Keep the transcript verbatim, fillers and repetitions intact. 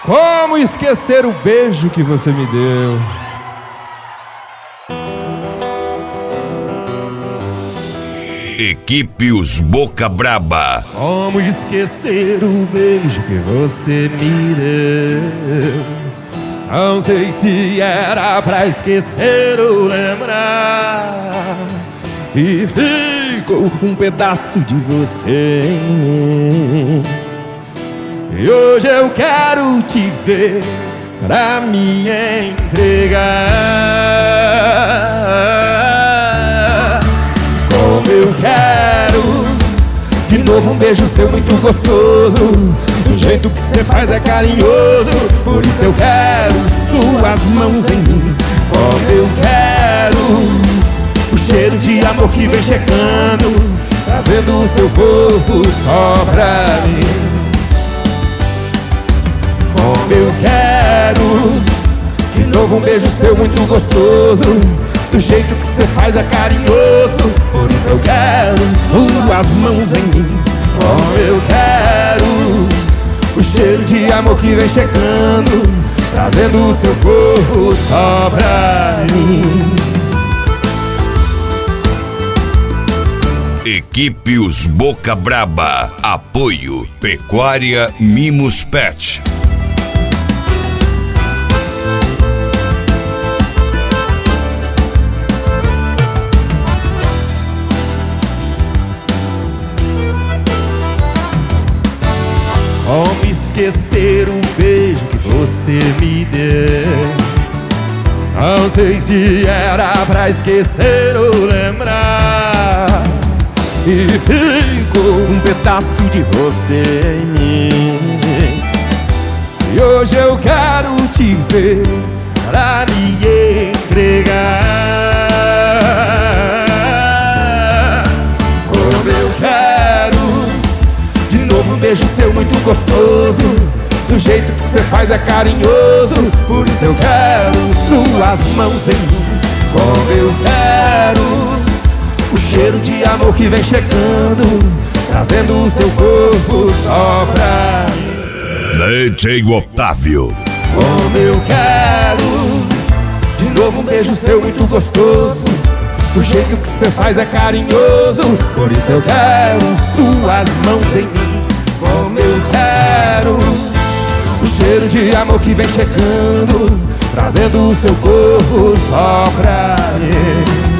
Como esquecer o beijo que você me deu? Equipe Os Boca Braba. Como esquecer o beijo que você me deu? Não sei se era pra esquecer ou lembrar, e ficou um pedaço de você em mim. E hoje eu quero te ver pra me entregar. Como eu quero de novo um beijo seu muito gostoso. Do jeito que você faz é carinhoso. Por isso eu quero suas mãos em mim. Como eu quero o cheiro de amor que vem chegando, trazendo o seu corpo só pra mim. Como eu quero de novo um beijo seu muito gostoso. Do jeito que você faz é carinhoso. Por isso eu quero suas mãos em mim. Como eu quero o cheiro de amor que vem chegando, trazendo o seu corpo só pra mim. Equipe Os Boca Braba. Apoio Pecuária Mimos Pet. Como esquecer o beijo que você me deu? Não sei se era pra esquecer ou lembrar, e ficou um pedaço de você em mim. E hoje eu quero te ver pra me entregar. Como eu quero de novo um beijo seu muito gostoso. Do jeito que você faz é carinhoso. Por isso eu quero suas mãos em mim. Como eu quero o cheiro de amor que vem chegando, trazendo o seu corpo só pra mim. D J Otávio. Como eu quero de novo um beijo seu muito gostoso. Do jeito que você faz é carinhoso. Por isso eu quero suas mãos em mim. Como eu quero o cheiro de amor que vem chegando, trazendo o seu corpo só pra mim.